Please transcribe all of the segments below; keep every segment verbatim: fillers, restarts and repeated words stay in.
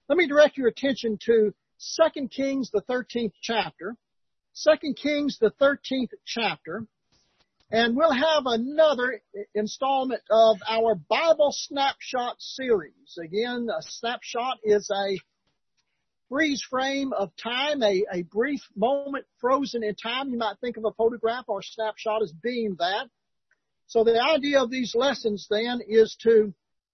Let me direct your attention to Second Kings, the thirteenth chapter. Second Kings, the thirteenth chapter. And we'll have another installment of our Bible Snapshot series. Again, a snapshot is a freeze frame of time, a, a brief moment frozen in time. You might think of a photograph or a snapshot as being that. So the idea of these lessons then is to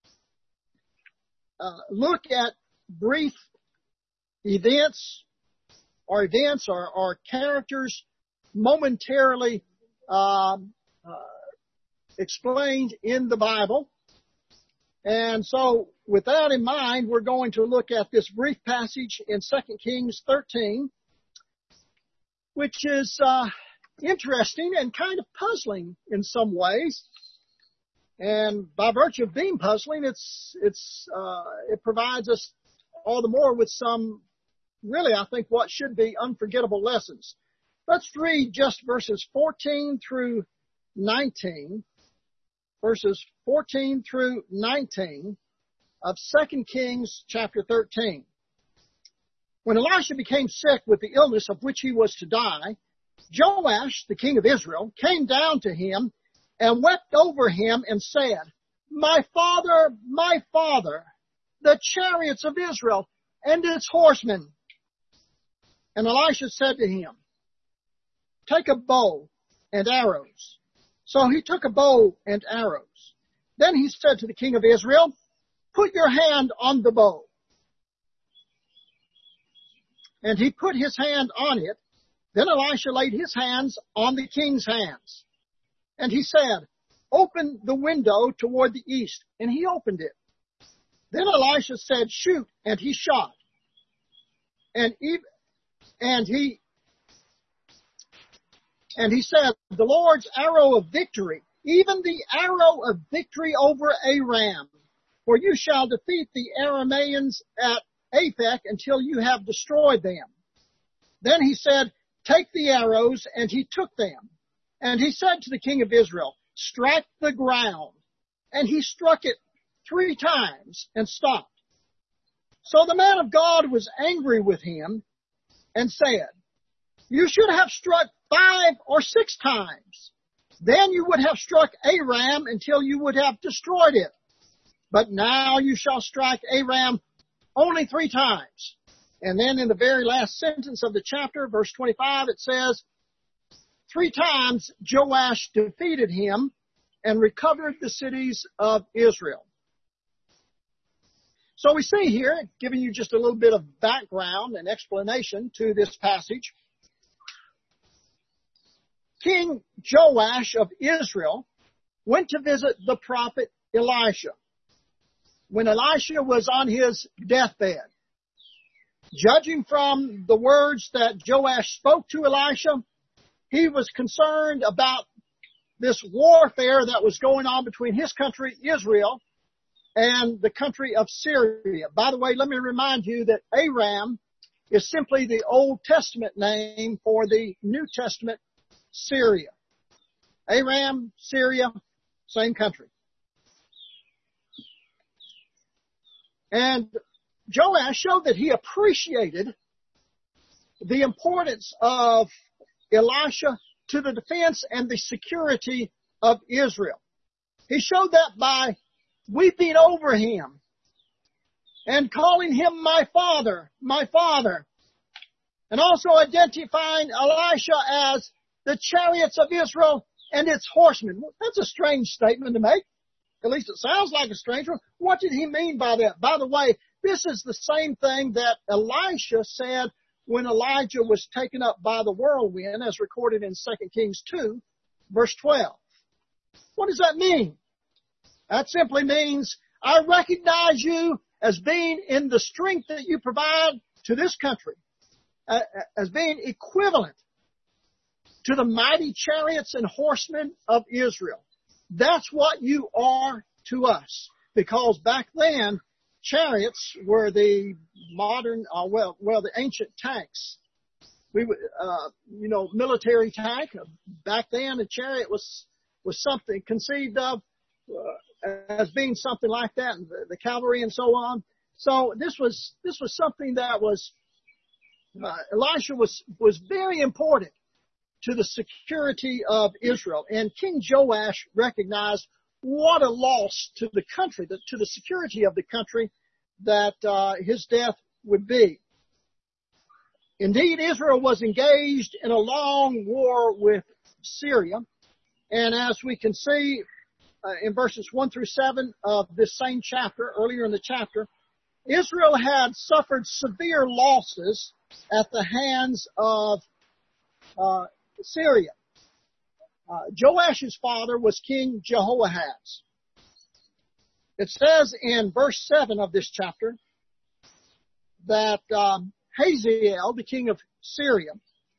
uh, look at brief events or events or, or characters momentarily um, uh, explained in the Bible. And so with that in mind, we're going to look at this brief passage in Second Kings thirteen, which is uh, interesting and kind of puzzling in some ways. And by virtue of being puzzling, it's it's uh, it provides us all the more with some, really, I think, what should be unforgettable lessons. Let's read just verses fourteen through nineteen. Verses fourteen through nineteen of Second Kings chapter thirteen. When Elisha became sick with the illness of which he was to die, Joash, the king of Israel, came down to him and wept over him and said, "My father, my father, the chariots of Israel and its horsemen." And Elisha said to him, "Take a bow and arrows." So he took a bow and arrows. Then he said to the king of Israel, "Put your hand on the bow." And he put his hand on it. Then Elisha laid his hands on the king's hands. And he said, "Open the window toward the east." And he opened it. Then Elisha said, "Shoot." And he shot. And even, and he And he said, "The Lord's arrow of victory, even the arrow of victory over Aram, for you shall defeat the Arameans at Aphek until you have destroyed them." Then he said, "Take the arrows," and he took them. And he said to the king of Israel, "Strike the ground." And he struck it three times and stopped. So the man of God was angry with him and said, "You should have struck five or six times. Then you would have struck Aram until you would have destroyed it. But now you shall strike Aram only three times." And then in the very last sentence of the chapter, verse twenty-five, it says, "Three times Joash defeated him and recovered the cities of Israel." So we see here, giving you just a little bit of background and explanation to this passage, King Joash of Israel went to visit the prophet Elisha when Elisha was on his deathbed. Judging from the words that Joash spoke to Elisha, he was concerned about this warfare that was going on between his country, Israel, and the country of Syria. By the way, let me remind you that Aram is simply the Old Testament name for the New Testament Syria. Aram, Syria, same country. And Joash showed that he appreciated the importance of Elisha to the defense and the security of Israel. He showed that by weeping over him and calling him "my father, my father," and also identifying Elisha as the chariots of Israel and its horsemen. That's a strange statement to make. At least it sounds like a strange one. What did he mean by that? By the way, this is the same thing that Elisha said when Elijah was taken up by the whirlwind, as recorded in Second Kings two, verse twelve. What does that mean? That simply means, I recognize you as being in the strength that you provide to this country, uh, as being equivalent to the mighty chariots and horsemen of Israel. That's what you are to us. Because back then, chariots were the modern, uh, well, well, the ancient tanks. We, uh, you know, military tank. Back then, a chariot was was something conceived of uh, as being something like that, and the, the cavalry and so on. So this was, this was something that was, uh, Elisha was, was very important to the security of Israel. And King Joash recognized what a loss to the country, to the security of the country, that uh, his death would be. Indeed, Israel was engaged in a long war with Syria. And as we can see uh, in verses one through seven of this same chapter, earlier in the chapter, Israel had suffered severe losses at the hands of uh, Syria. Uh, Joash's father was King Jehoahaz. It says in verse seven of this chapter that um, Hazael, the king of Syria,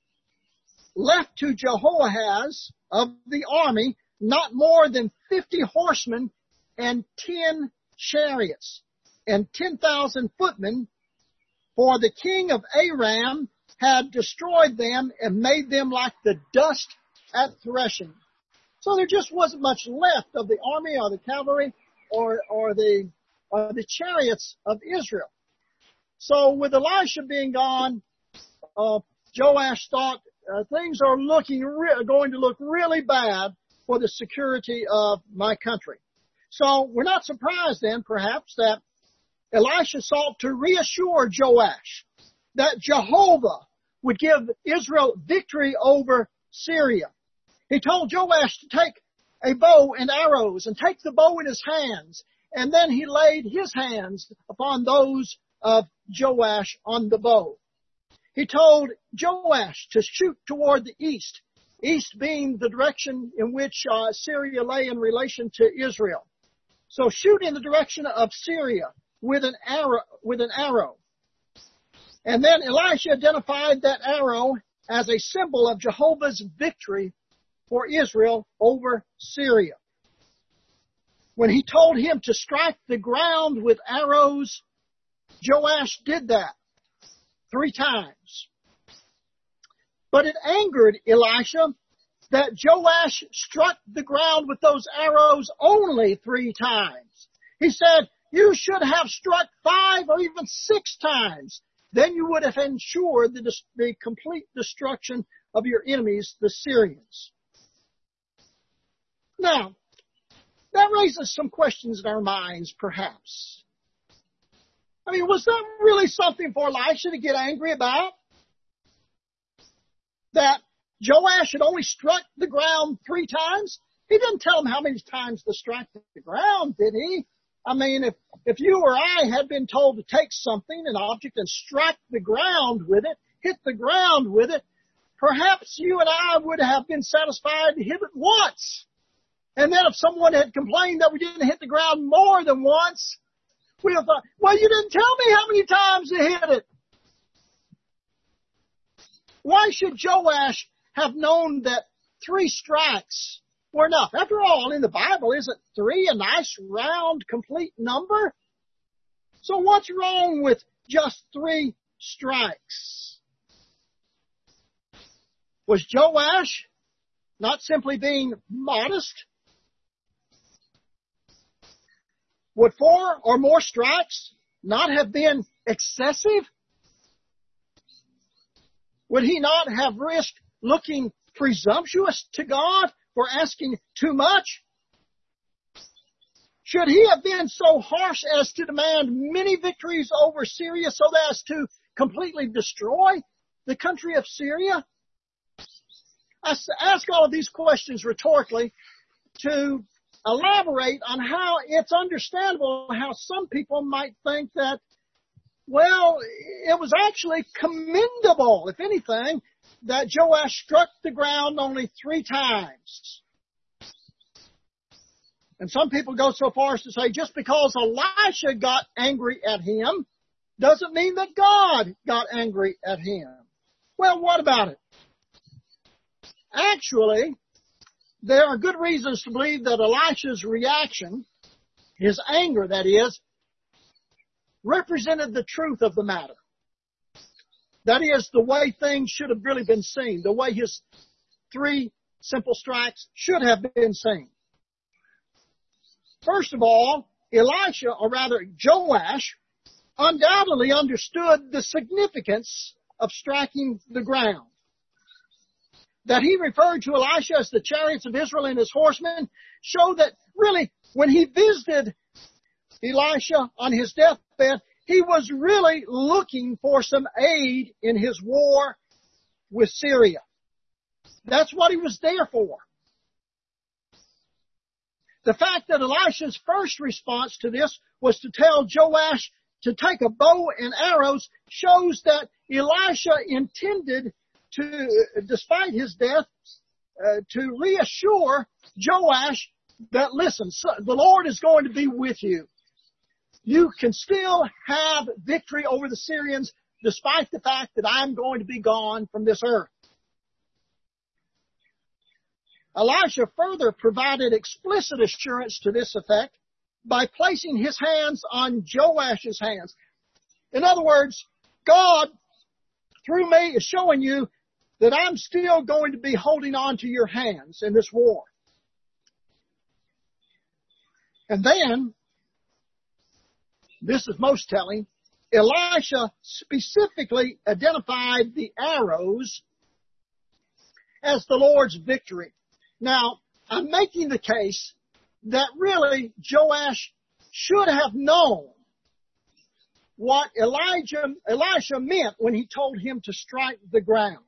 left to Jehoahaz of the army not more than fifty horsemen and ten chariots and ten thousand footmen, for the king of Aram had destroyed them and made them like the dust at threshing. So there just wasn't much left of the army or the cavalry or, or the, or the chariots of Israel. So with Elisha being gone, uh, Joash thought uh, things are looking re- going to look really bad for the security of my country. So we're not surprised then, perhaps, that Elisha sought to reassure Joash that Jehovah would give Israel victory over Syria. He told Joash to take a bow and arrows and take the bow in his hands. And then he laid his hands upon those of Joash on the bow. He told Joash to shoot toward the east, east being the direction in which uh, Syria lay in relation to Israel. So shoot in the direction of Syria with an arrow, with an arrow. And then Elisha identified that arrow as a symbol of Jehovah's victory for Israel over Syria. When he told him to strike the ground with arrows, Joash did that three times. But it angered Elisha that Joash struck the ground with those arrows only three times. He said, you should have struck five or even six times. Then you would have ensured the, the complete destruction of your enemies, the Syrians. Now, that raises some questions in our minds, perhaps. I mean, was that really something for Elisha to get angry about? That Joash had only struck the ground three times? He didn't tell him how many times to strike the ground, did he? I mean, if, if you or I had been told to take something, an object, and strike the ground with it, hit the ground with it, perhaps you and I would have been satisfied to hit it once. And then if someone had complained that we didn't hit the ground more than once, we'd have thought, well, you didn't tell me how many times you hit it. Why should Joash have known that three strikes were enough? After all, in the Bible, isn't three a nice, round, complete number? So what's wrong with just three strikes? Was Joash not simply being modest? Would four or more strikes not have been excessive? Would he not have risked looking presumptuous to God for asking too much? Should he have been so harsh as to demand many victories over Syria so as to completely destroy the country of Syria? I ask all of these questions rhetorically to elaborate on how it's understandable how some people might think that, well, it was actually commendable, if anything, that Joash struck the ground only three times. And some people go so far as to say just because Elisha got angry at him doesn't mean that God got angry at him. Well, what about it? Actually, there are good reasons to believe that Elisha's reaction, his anger that is, represented the truth of the matter. That is, the way things should have really been seen, the way his three simple strikes should have been seen. First of all, Elisha, or rather Joash, undoubtedly understood the significance of striking the ground. That he referred to Elisha as the chariots of Israel and his horsemen show that really when he visited Elisha on his deathbed, he was really looking for some aid in his war with Syria. That's what he was there for. The fact that Elisha's first response to this was to tell Joash to take a bow and arrows shows that Elisha intended to, despite his death, uh, to reassure Joash that, listen, the Lord is going to be with you. You can still have victory over the Syrians despite the fact that I'm going to be gone from this earth. Elisha further provided explicit assurance to this effect by placing his hands on Joash's hands. In other words, God, through me, is showing you that I'm still going to be holding on to your hands in this war. And then, this is most telling, Elisha specifically identified the arrows as the Lord's victory. Now, I'm making the case that really Joash should have known what Elijah, Elisha meant when he told him to strike the ground.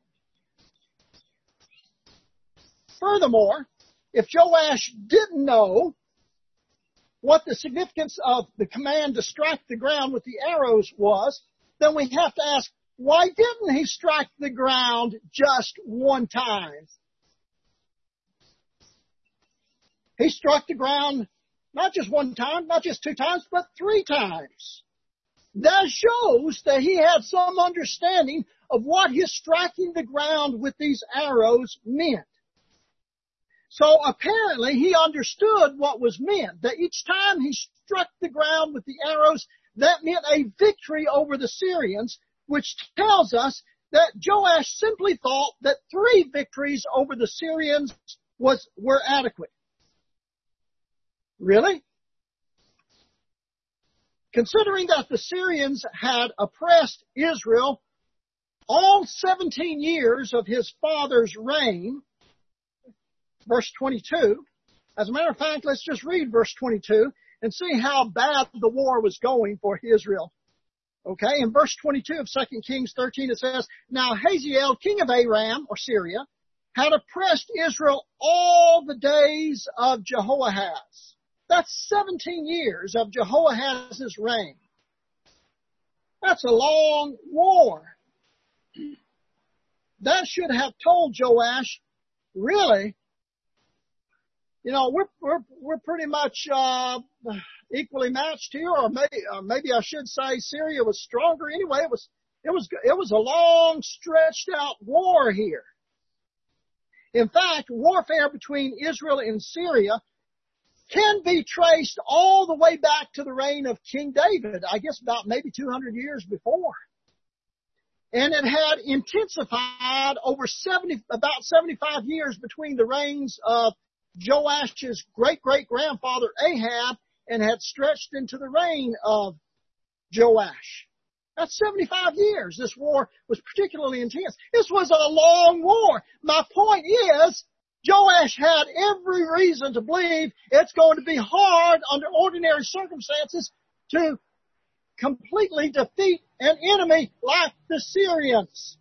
Furthermore, if Joash didn't know what the significance of the command to strike the ground with the arrows was, then we have to ask, why didn't he strike the ground just one time? He struck the ground not just one time, not just two times, but three times. That shows that he had some understanding of what his striking the ground with these arrows meant. So apparently he understood what was meant, that each time he struck the ground with the arrows, that meant a victory over the Syrians, which tells us that Joash simply thought that three victories over the Syrians was, were adequate. Really? Considering that the Syrians had oppressed Israel all seventeen years of his father's reign, verse twenty-two, as a matter of fact, let's just read verse twenty-two and see how bad the war was going for Israel. Okay, in verse twenty-two of Second Kings thirteen it says, Now Hazael, king of Aram, or Syria, had oppressed Israel all the days of Jehoahaz. That's seventeen years of Jehoahaz's reign. That's a long war. That should have told Joash, really, you know, we're we're we're pretty much uh, equally matched here, or maybe or maybe I should say Syria was stronger. Anyway, it was it was it was a long, stretched out war here. In fact, warfare between Israel and Syria can be traced all the way back to the reign of King David, I guess about maybe two hundred years before. And it had intensified over seventy, about seventy-five years between the reigns of Joash's great-great-grandfather Ahab and had stretched into the reign of Joash. That's seventy-five years. This war was particularly intense. This was a long war. My point is, Joash had every reason to believe it's going to be hard under ordinary circumstances to completely defeat an enemy like the Syrians.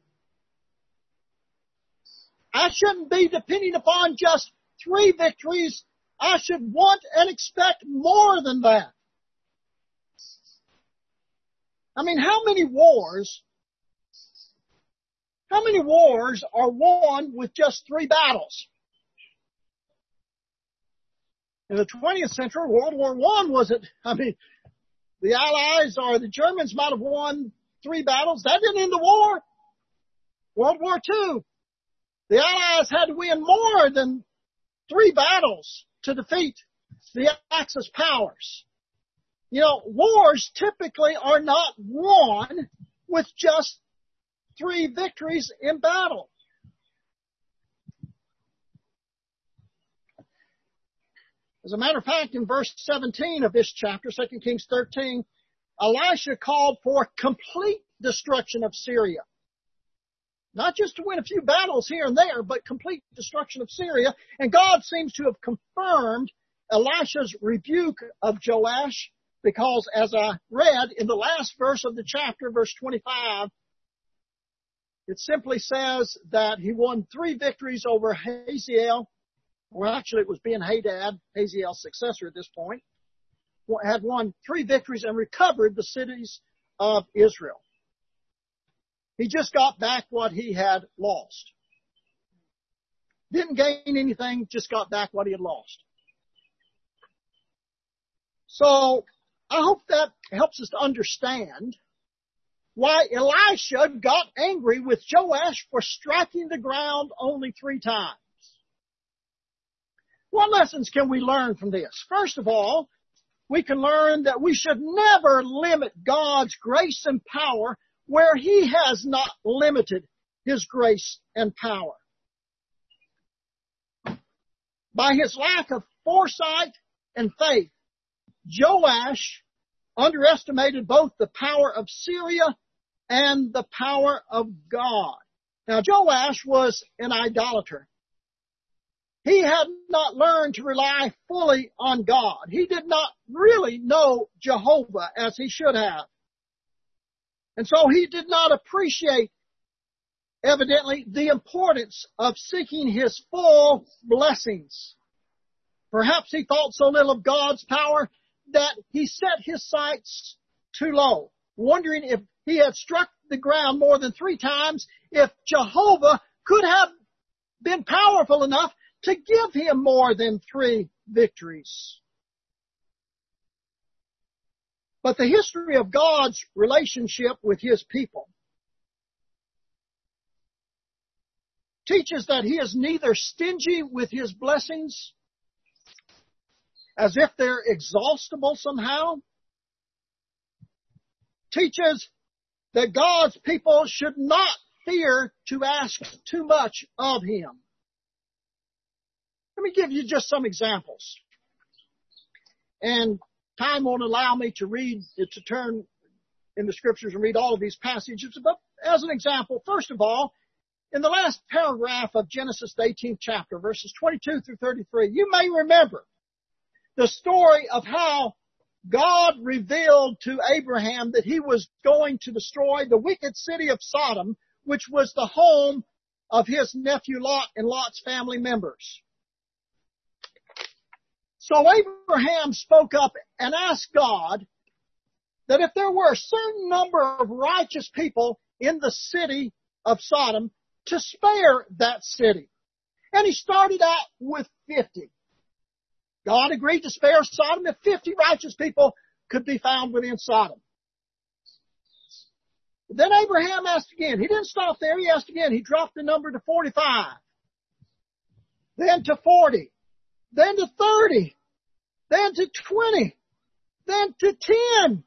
I shouldn't be depending upon just three victories. I should want and expect more than that. I mean, how many wars, how many wars are won with just three battles? In the twentieth century, World War One wasn't, I mean, the Allies or the Germans might have won three battles. That didn't end the war. World War Two, the Allies had to win more than three battles to defeat the Axis powers. You know, wars typically are not won with just three victories in battle. As a matter of fact, in verse seventeen of this chapter, Second Kings thirteen, Elisha called for complete destruction of Syria. Not just to win a few battles here and there, but complete destruction of Syria. And God seems to have confirmed Elisha's rebuke of Joash, because as I read in the last verse of the chapter, verse twenty-five, it simply says that he won three victories over Hazael. Well, actually it was Ben-Hadad, Hazael's successor at this point, had won three victories and recovered the cities of Israel. He just got back what he had lost. Didn't gain anything, just got back what he had lost. So I hope that helps us to understand why Elisha got angry with Joash for striking the ground only three times. What lessons can we learn from this? First of all, we can learn that we should never limit God's grace and power where He has not limited His grace and power. By his lack of foresight and faith, Joash underestimated both the power of Syria and the power of God. Now, Joash was an idolater. He had not learned to rely fully on God. He did not really know Jehovah as he should have. And so he did not appreciate, evidently, the importance of seeking his full blessings. Perhaps he thought so little of God's power that he set his sights too low, wondering if he had struck the ground more than three times, if Jehovah could have been powerful enough to give him more than three victories. But the history of God's relationship with His people teaches that He is neither stingy with His blessings, as if they're exhaustible somehow. Teaches that God's people should not fear to ask too much of Him. Let me give you just some examples. And time won't allow me to read, to turn in the Scriptures and read all of these passages. But as an example, first of all, in the last paragraph of Genesis, the eighteenth chapter, verses twenty-two through thirty-three, you may remember the story of how God revealed to Abraham that He was going to destroy the wicked city of Sodom, which was the home of his nephew Lot and Lot's family members. So Abraham spoke up and asked God that if there were a certain number of righteous people in the city of Sodom, to spare that city. And he started out with fifty. God agreed to spare Sodom if fifty righteous people could be found within Sodom. Then Abraham asked again. He didn't stop there. He asked again. He dropped the number to forty-five. Then to forty. Then to thirty. Then to twenty. Then to ten.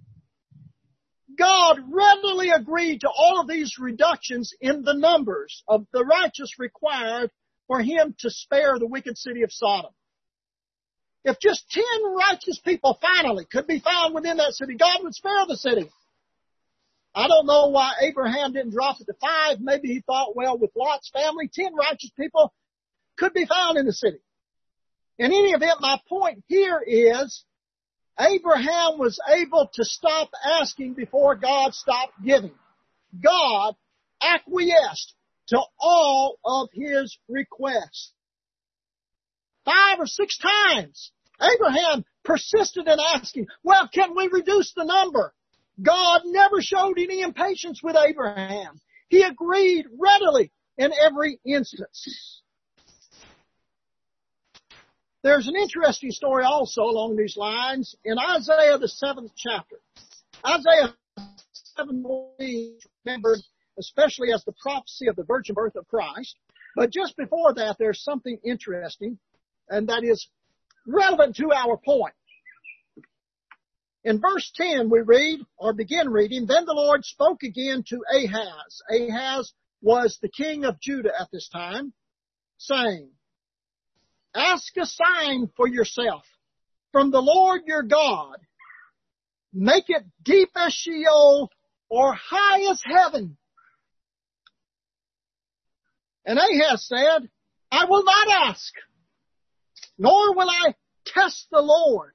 God readily agreed to all of these reductions in the numbers of the righteous required for Him to spare the wicked city of Sodom. If just ten righteous people finally could be found within that city, God would spare the city. I don't know why Abraham didn't drop it to five. Maybe he thought, well, with Lot's family, ten righteous people could be found in the city. In any event, my point here is Abraham was able to stop asking before God stopped giving. God acquiesced to all of his requests. Five or six times, Abraham persisted in asking, well, can we reduce the number? God never showed any impatience with Abraham. He agreed readily in every instance. There's an interesting story also along these lines in Isaiah, the seventh chapter. Isaiah seven remembered especially as the prophecy of the virgin birth of Christ. But just before that, there's something interesting, and that is relevant to our point. In verse ten, we read, or begin reading, Then the Lord spoke again to Ahaz. Ahaz was the king of Judah at this time, saying, Ask a sign for yourself from the Lord your God. make it deep as Sheol or high as heaven. And Ahaz said, I will not ask, nor will I test the Lord.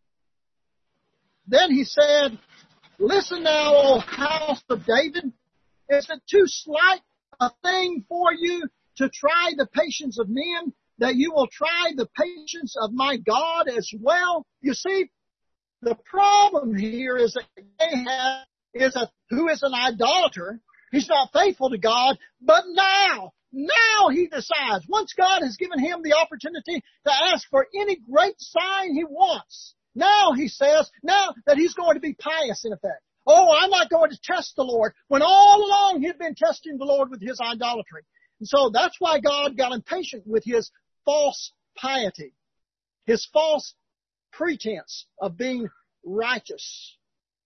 Then he said, listen now, O house of David, is it too slight a thing for you to try the patience of men, that you will try the patience of my God as well? You see, the problem here is that Ahaz is a, who is an idolater. He's not faithful to God, but now, now he decides, once God has given him the opportunity to ask for any great sign he wants, now he says, now that he's going to be pious in effect. Oh, I'm not going to test the Lord, when all along he'd been testing the Lord with his idolatry. And so that's why God got impatient with his false piety, his false pretense of being righteous.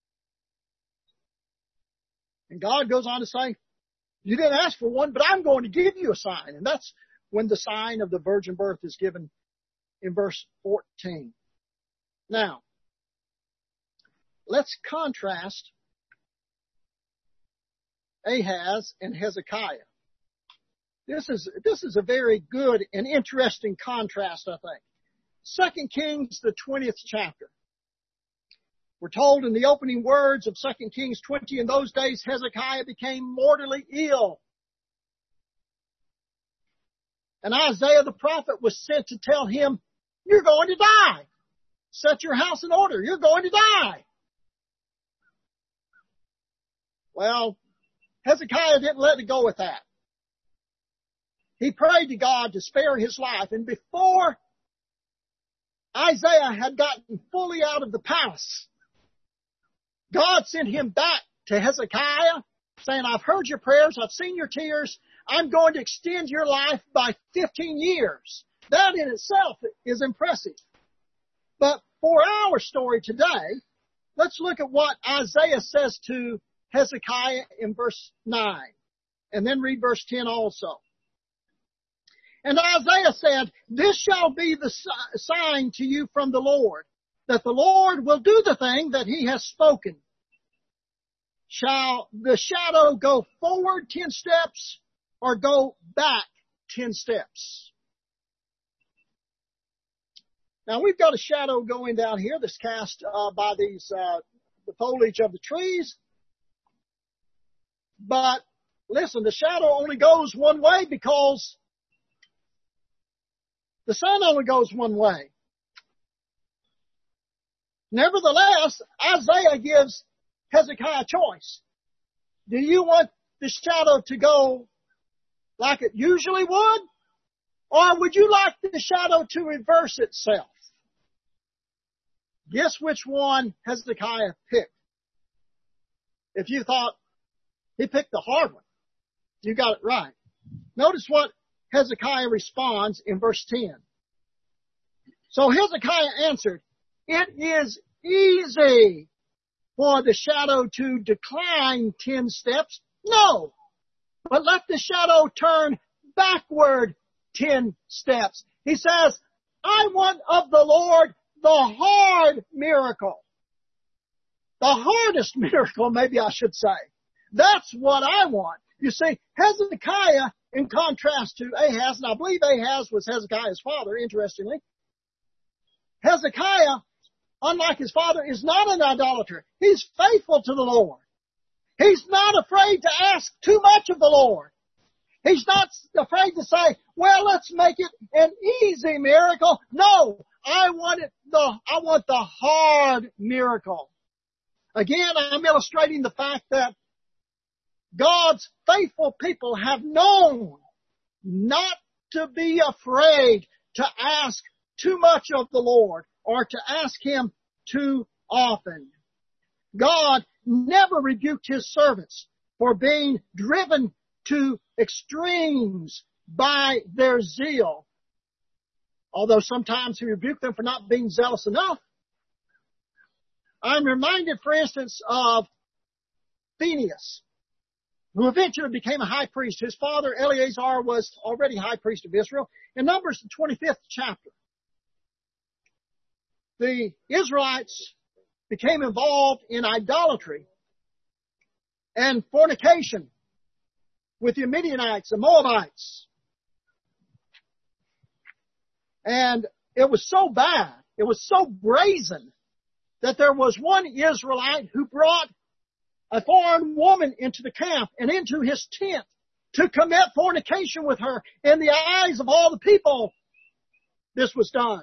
And God goes on to say, you didn't ask for one, but I'm going to give you a sign. And that's when the sign of the virgin birth is given in verse fourteen. Now, let's contrast Ahaz and Hezekiah. This is, this is a very good and interesting contrast, I think. Second Kings, the twentieth chapter. We're told in the opening words of Second Kings twenty, in those days Hezekiah became mortally ill. And Isaiah the prophet was sent to tell him, you're going to die. Set your house in order. You're going to die. Well, Hezekiah didn't let it go with that. He prayed to God to spare his life. And before Isaiah had gotten fully out of the palace, God sent him back to Hezekiah saying, I've heard your prayers. I've seen your tears. I'm going to extend your life by fifteen years. That in itself is impressive. But for our story today, let's look at what Isaiah says to Hezekiah in verse nine. And then read verse ten also. And Isaiah said, this shall be the sign to you from the Lord, that the Lord will do the thing that he has spoken. Shall the shadow go forward ten steps or go back ten steps? Now we've got a shadow going down here that's cast uh, by these uh, the foliage of the trees. But listen, the shadow only goes one way because the sun only goes one way. Nevertheless, Isaiah gives Hezekiah a choice. Do you want the shadow to go like it usually would? Or would you like the shadow to reverse itself? Guess which one Hezekiah picked? If you thought he picked the hard one, you got it right. Notice what Hezekiah responds in verse ten. So Hezekiah answered, it is easy for the shadow to decline ten steps. No, but let the shadow turn backward ten steps. He says, I want of the Lord the hard miracle. The hardest miracle, maybe I should say. That's what I want. You see, Hezekiah, in contrast to Ahaz, and I believe Ahaz was Hezekiah's father, interestingly. Hezekiah, unlike his father, is not an idolater. He's faithful to the Lord. He's not afraid to ask too much of the Lord. He's not afraid to say, well, let's make it an easy miracle. No, I want it the, I want the hard miracle. Again, I'm illustrating the fact that God's faithful people have known not to be afraid to ask too much of the Lord or to ask Him too often. God never rebuked His servants for being driven to extremes by their zeal. Although sometimes He rebuked them for not being zealous enough. I'm reminded, for instance, of Phinehas, who eventually became a high priest. His father, Eleazar, was already high priest of Israel. In Numbers, the twenty-fifth chapter, the Israelites became involved in idolatry and fornication with the Midianites and Moabites. And it was so bad, it was so brazen, that there was one Israelite who brought a foreign woman into the camp and into his tent to commit fornication with her in the eyes of all the people. This was done.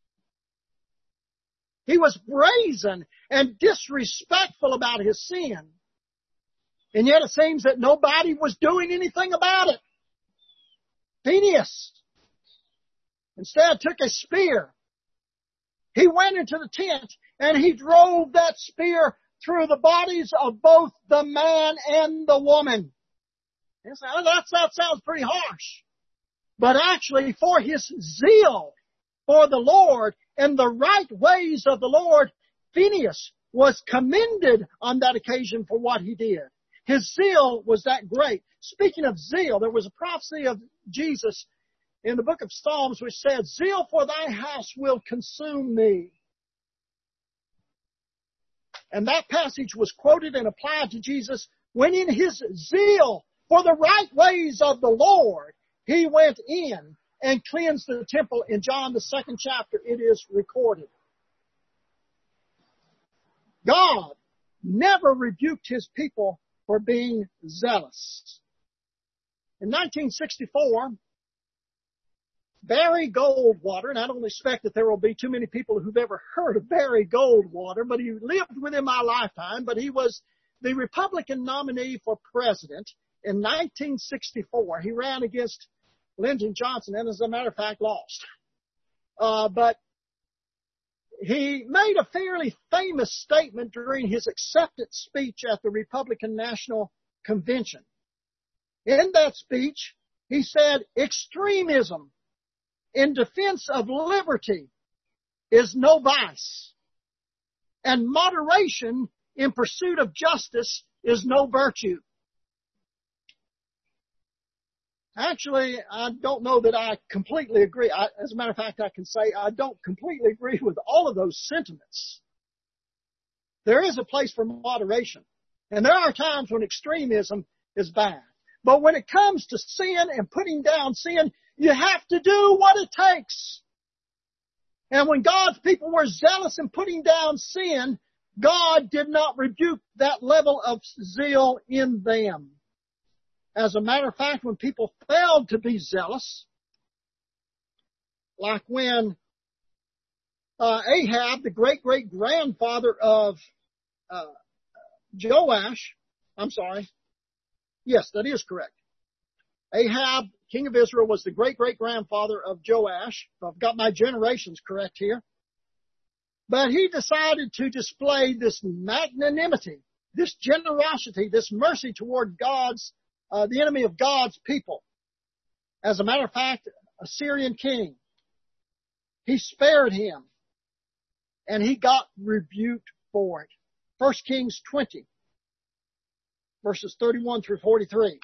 He was brazen and disrespectful about his sin. And yet it seems that nobody was doing anything about it. Phinehas instead took a spear. He went into the tent and he drove that spear through the bodies of both the man and the woman. And say, oh, that, that sounds pretty harsh. But actually, for his zeal for the Lord and the right ways of the Lord, Phinehas was commended on that occasion for what he did. His zeal was that great. Speaking of zeal, there was a prophecy of Jesus in the book of Psalms which said, zeal for thy house will consume me. And that passage was quoted and applied to Jesus when in his zeal for the right ways of the Lord, he went in and cleansed the temple. In John, the second chapter, it is recorded. God never rebuked his people for being zealous. In nineteen sixty-four, Barry Goldwater, and I don't expect that there will be too many people who've ever heard of Barry Goldwater, but he lived within my lifetime, but he was the Republican nominee for president in nineteen sixty-four. He ran against Lyndon Johnson and, as a matter of fact, lost. Uh, but he made a fairly famous statement during his acceptance speech at the Republican National Convention. In that speech, he said, extremism in defense of liberty is no vice, and moderation in pursuit of justice is no virtue. Actually, I don't know that I completely agree. I, as a matter of fact, I can say I don't completely agree with all of those sentiments. There is a place for moderation, and there are times when extremism is bad. But when it comes to sin and putting down sin, you have to do what it takes. And when God's people were zealous in putting down sin, God did not rebuke that level of zeal in them. As a matter of fact, when people failed to be zealous, like when uh, Ahab, the great-great-grandfather of uh, Joash, I'm sorry, yes, that is correct. Ahab, king of Israel, was the great-great-grandfather of Joash. I've got my generations correct here. But he decided to display this magnanimity, this generosity, this mercy toward God's, uh, the enemy of God's people. As a matter of fact, a Syrian king, he spared him, and he got rebuked for it. First Kings twenty, verses thirty-one through forty-three.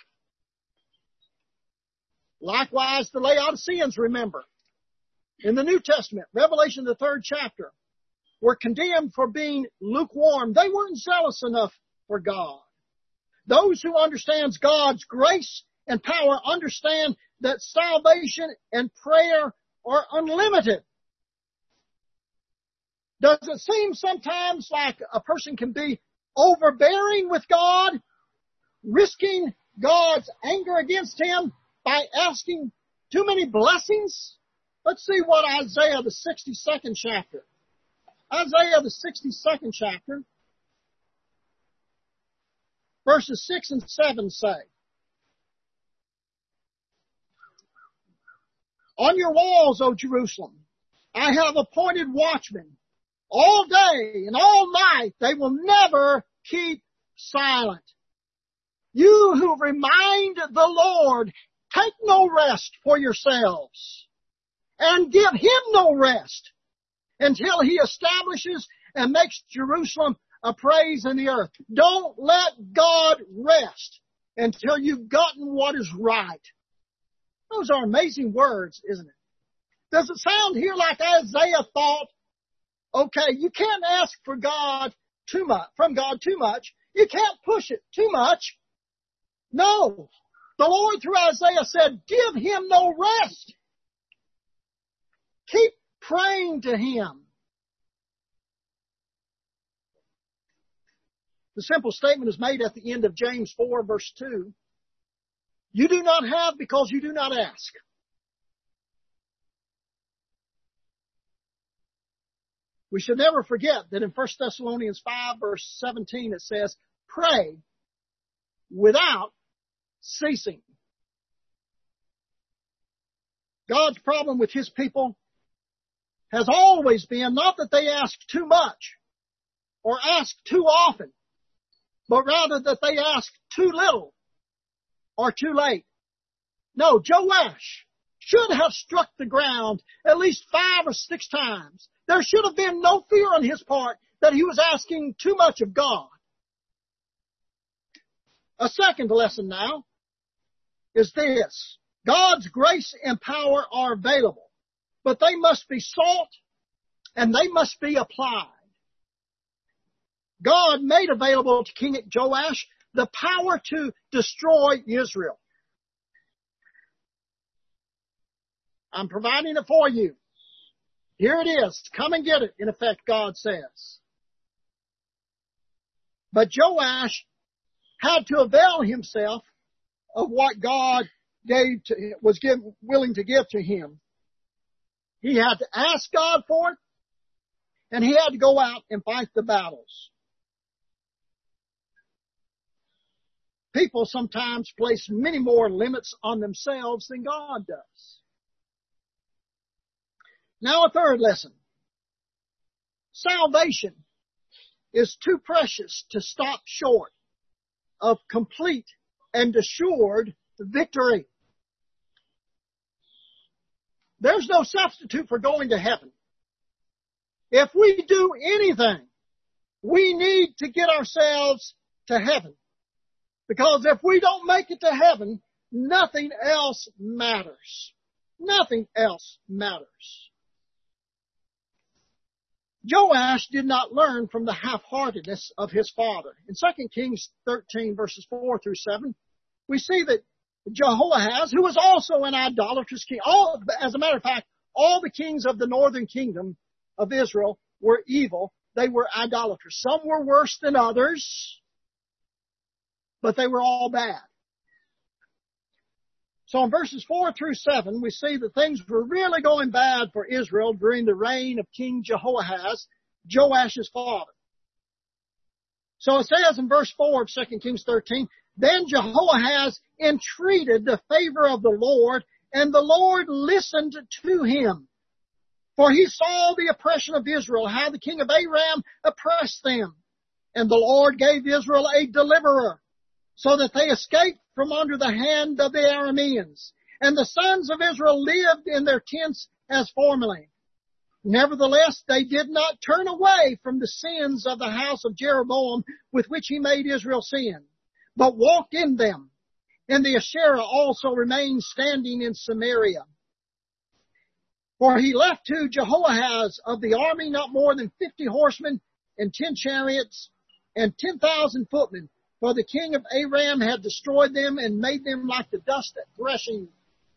Likewise, the Laodiceans, remember, in the New Testament, Revelation, the third chapter, were condemned for being lukewarm. They weren't zealous enough for God. Those who understand God's grace and power understand that salvation and prayer are unlimited. Does it seem sometimes like a person can be overbearing with God, risking God's anger against him by asking too many blessings? Let's see what Isaiah, the sixty-second chapter. Isaiah, the sixty-second chapter, verses six and seven say, on your walls, O Jerusalem, I have appointed watchmen. All day and all night they will never keep silent. You who remind the Lord, take no rest for yourselves, and give him no rest until he establishes and makes Jerusalem a praise in the earth. Don't let God rest until you've gotten what is right. Those are amazing words, isn't it? Does it sound here like Isaiah thought, Okay, you can't ask for God too much, from God too much. You can't push it too much. No. The Lord through Isaiah said, give him no rest. Keep praying to him. The simple statement is made at the end of James four verse two. You do not have because you do not ask. We should never forget that in First Thessalonians five verse seventeen it says, pray without ceasing. God's problem with his people has always been not that they ask too much or ask too often, but rather that they ask too little or too late. No, Joash should have struck the ground at least five or six times. There should have been no fear on his part that he was asking too much of God. A second lesson now is this. God's grace and power are available, but they must be sought and they must be applied. God made available to King Joash the power to destroy Israel. I'm providing it for you. Here it is. Come and get it, in effect, God says. But Joash had to avail himself of what God gave to, was give, willing to give to him. He had to ask God for it, and he had to go out and fight the battles. People sometimes place many more limits on themselves than God does. Now a third lesson. Salvation is too precious to stop short of complete and assured victory. There's no substitute for going to heaven. If we do anything, we need to get ourselves to heaven. Because if we don't make it to heaven, nothing else matters. Nothing else matters. Joash did not learn from the half-heartedness of his father. In Second Kings thirteen, verses four through seven, we see that Jehoahaz, who was also an idolatrous king, all, as a matter of fact, all the kings of the northern kingdom of Israel were evil. They were idolaters. Some were worse than others, but they were all bad. So in verses four through seven, we see that things were really going bad for Israel during the reign of King Jehoahaz, Joash's father. So it says in verse four of Second Kings thirteen, then Jehoahaz entreated the favor of the Lord, and the Lord listened to him. For he saw the oppression of Israel, how the king of Aram oppressed them. And the Lord gave Israel a deliverer, so that they escaped from under the hand of the Arameans. And the sons of Israel lived in their tents as formerly. Nevertheless, they did not turn away from the sins of the house of Jeroboam with which he made Israel sin, but walked in them. And the Asherah also remained standing in Samaria. For he left to Jehoahaz of the army not more than fifty horsemen and ten chariots and ten thousand footmen. For the king of Aram had destroyed them and made them like the dust at threshing.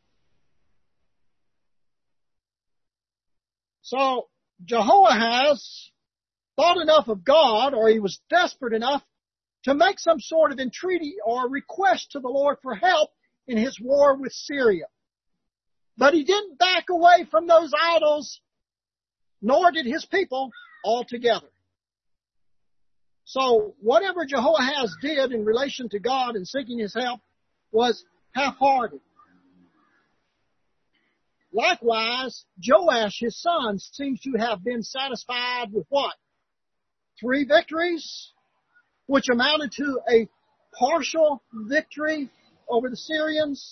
So Jehoahaz thought enough of God, or he was desperate enough to make some sort of entreaty or request to the Lord for help in his war with Syria. But he didn't back away from those idols, nor did his people altogether. So whatever Jehoahaz did in relation to God and seeking his help was half-hearted. Likewise, Joash, his son, seems to have been satisfied with what? Three victories, which amounted to a partial victory over the Syrians.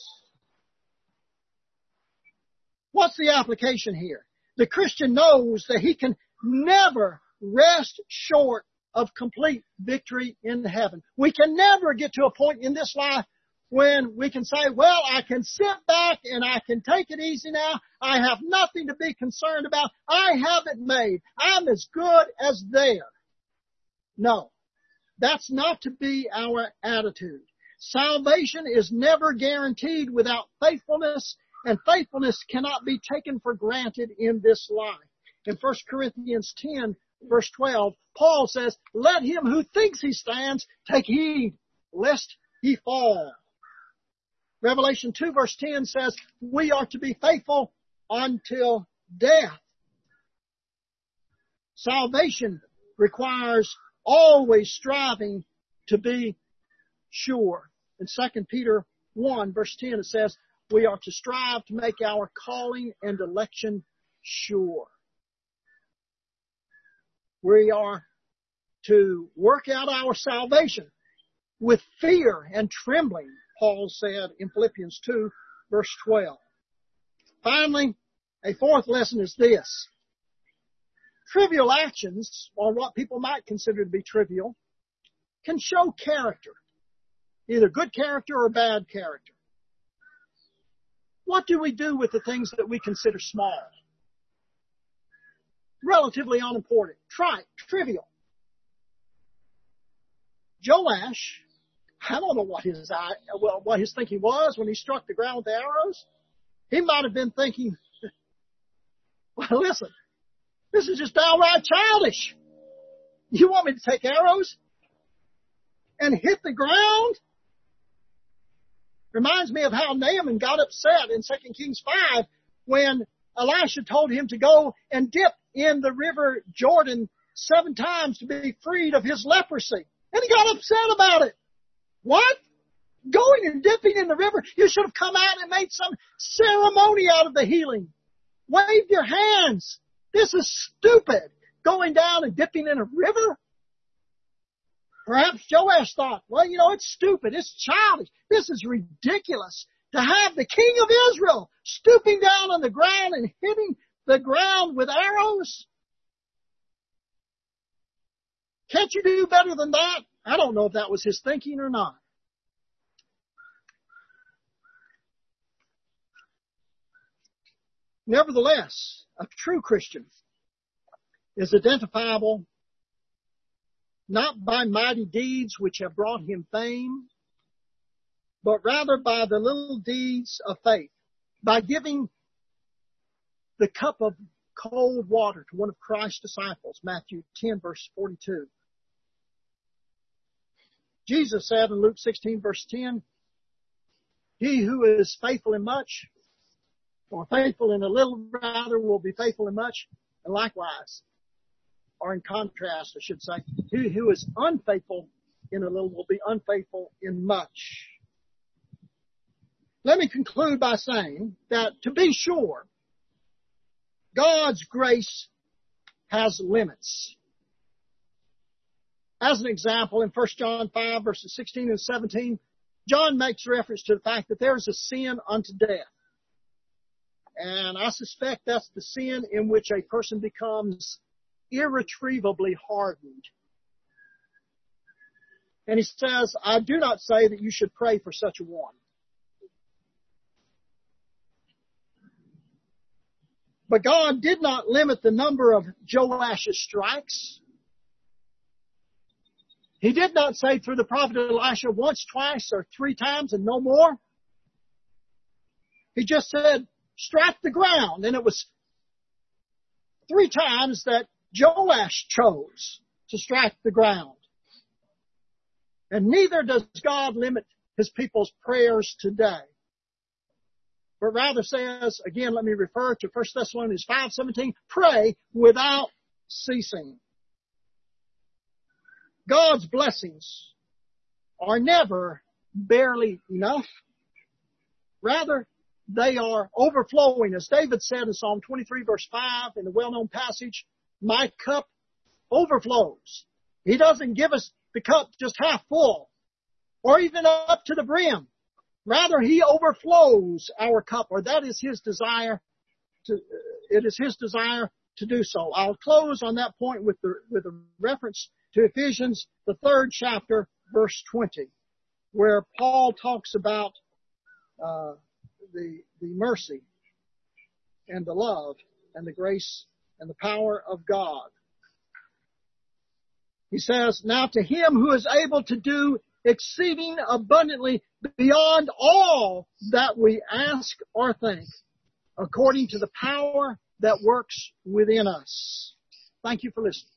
What's the application here? The Christian knows that he can never rest short of complete victory in heaven. We can never get to a point in this life when we can say, well, I can sit back and I can take it easy now. I have nothing to be concerned about. I have it made. I'm as good as there. No, that's not to be our attitude. Salvation is never guaranteed without faithfulness, and faithfulness cannot be taken for granted in this life. In First Corinthians ten, verse twelve, Paul says, let him who thinks he stands take heed, lest he fall. Revelation two, verse ten says, we are to be faithful until death. Salvation requires always striving to be sure. In Second Peter one, verse ten, it says, we are to strive to make our calling and election sure. We are to work out our salvation with fear and trembling, Paul said in Philippians two, verse twelve. Finally, a fourth lesson is this. Trivial actions, or what people might consider to be trivial, can show character, either good character or bad character. What do we do with the things that we consider small? Relatively unimportant, trite, trivial. Joash, I don't know what his well, what his thinking was when he struck the ground with the arrows. He might have been thinking, well, listen, this is just downright childish. You want me to take arrows and hit the ground? Reminds me of how Naaman got upset in Second Kings five when Elisha told him to go and dip in the river Jordan seven times to be freed of his leprosy. And he got upset about it. What? Going and dipping in the river? You should have come out and made some ceremony out of the healing. Waved your hands. This is stupid. Going down and dipping in a river? Perhaps Joash thought, well, you know, it's stupid. It's childish. This is ridiculous to have the king of Israel stooping down on the ground and hitting the ground with arrows. Can't you do better than that? I don't know if that was his thinking or not. Nevertheless, a true Christian is identifiable not by mighty deeds which have brought him fame, but rather by the little deeds of faith, by giving the cup of cold water to one of Christ's disciples, Matthew ten, verse forty-two. Jesus said in Luke sixteen, verse ten, he who is faithful in much, or faithful in a little rather, will be faithful in much, and likewise, or in contrast, I should say, he who is unfaithful in a little will be unfaithful in much. Let me conclude by saying that, to be sure, God's grace has limits. As an example, in First John five, verses sixteen and seventeen, John makes reference to the fact that there is a sin unto death. And I suspect that's the sin in which a person becomes irretrievably hardened. And he says, I do not say that you should pray for such a one. But God did not limit the number of Joash's strikes. He did not say through the prophet Elisha once, twice, or three times and no more. He just said, strike the ground. And it was three times that Joash chose to strike the ground. And neither does God limit his people's prayers today. But rather says, again, let me refer to First Thessalonians five seventeen, pray without ceasing. God's blessings are never barely enough. Rather, they are overflowing. As David said in Psalm twenty-three, verse five, in the well-known passage, my cup overflows. He doesn't give us the cup just half full or even up to the brim. Rather, He overflows our cup, or that is His desire to, it is His desire to do so. I'll close on that point with the, with a reference to Ephesians, the third chapter, verse twenty. where Paul talks about uh, the the mercy and the love and the grace and the power of God. He says, now to him who is able to do exceeding abundantly beyond all that we ask or think, according to the power that works within us. Thank you for listening.